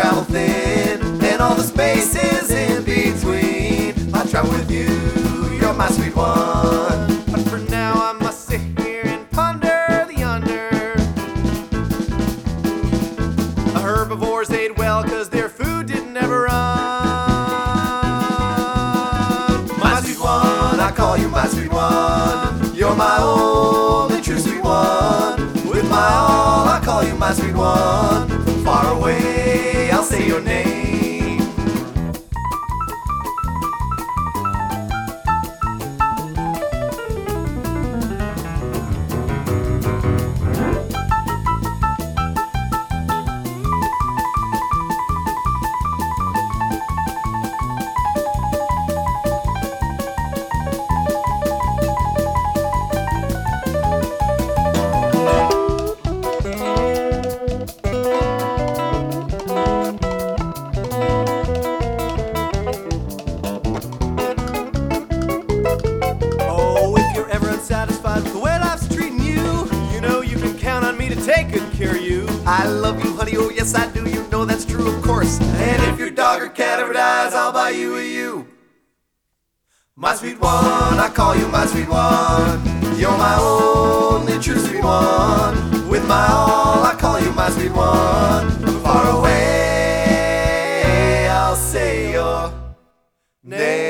travel thin, and all the spaces in between. I travel with you, you're my sweet one. But for now I must sit here and ponder the under. Herbivores ate well cause their food didn't ever run. My sweet one, I call you my sweet one. You're my only true sweet one. With my all, I call you my sweet one. From far away, I'll say your name. Satisfied with the way life's treating you, you know you can count on me to take good care of you. I love you, honey, oh yes I do, you know that's true, of course. And if your dog or cat ever dies, I'll buy you a you. My sweet one, I call you my sweet one. You're my only true sweet one. With my all, I call you my sweet one. From far away, I'll say your name.